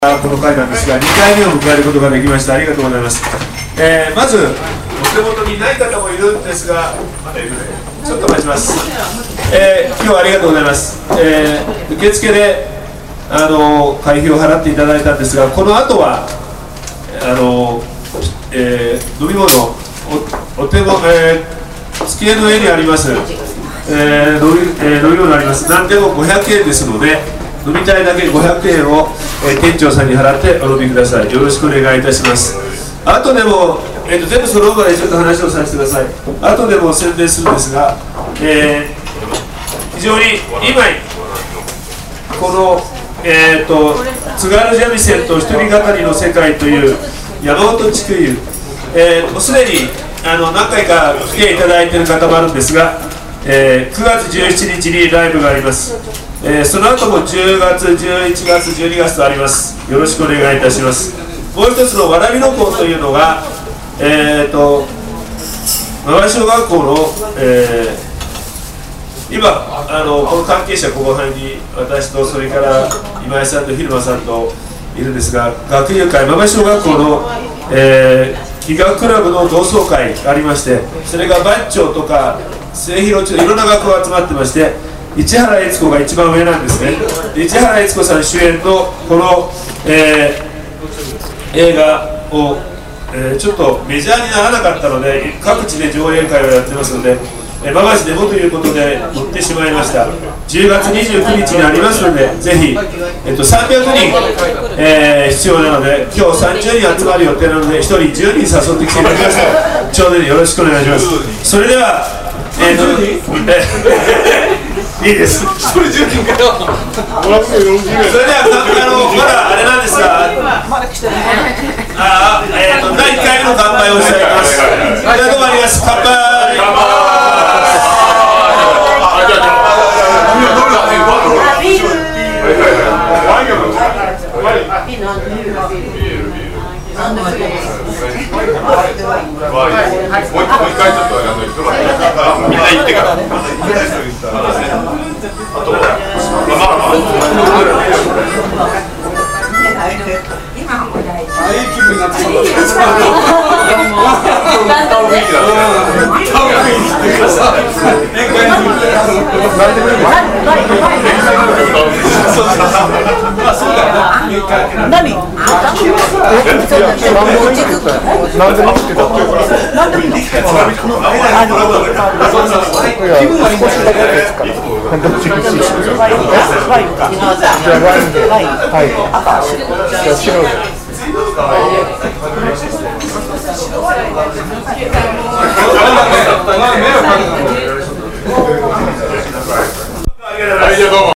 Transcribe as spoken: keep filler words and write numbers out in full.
この回なんですが、にかいめを迎えることができました。ありがとうございます。えー、まず、お手元にない方もいるんですが、まだいるね。ちょっと待ちます。えー、今日はありがとうございます。えー、受付で、あの会費を払っていただいたんですが、この後は、あのえー、飲み物、お, お手も、えー、机の上にあります、えー飲みえー、飲み物あります。何でもごひゃくえんですので、飲みたいだけごひゃくえんを、えー、店長さんに払ってお飲みください。よろしくお願いいたします。あとでも、えー、と全部揃うまでちょっと話をさせてください。あとでも宣伝するんですが、えー、非常に今この、えー、と津軽三味線と一人語りの世界という山本地区湯、えー、もうすでにあの何回か来ていただいている方もあるんですが、えー、くがつじゅうしちにちにライブがあります。えー、その後もじゅうがつ、じゅういちがつ、じゅうにがつとあります。よろしくお願いいたします。もう一つのわらびの校というのが、えーと馬場小学校の、えー、今あのこの関係者後輩に私とそれから今井さんと蛭間さんといるんですが、学友会馬場小学校の、えー、器楽クラブの同窓会がありまして、それが番長とか末広町いろんな学校が集まってまして、市原悦子が一番上なんですね。市原悦子さん主演のこの、えー、映画を、えー、ちょっとメジャーにならなかったので各地で上映会をやってますので、馬橋でもということで行ってしまいました。じゅうがつにじゅうくにちにありますので、ぜひ、えっと、さんびゃくにん、えー、必要なので、今日さんじゅうにん集まる予定なのでひとりじゅうにん誘ってきていただきました。ちょうどよろしくお願いします。それでは、えーといいです。それじゅうにんかよ。それでは、あの、まだあれなんですが、あえーと、だいいっかいめの乾杯をしたいと思います。それではどうもあります。乾杯。 みんな行ってから。あとは、ああいう気分になってしまった何？なんでもってた。なんでもってた。あの、気分は少しだけですか。ワインか。ワインか。じゃあワインで。はい。赤。じゃあ白で。ありがとうございます。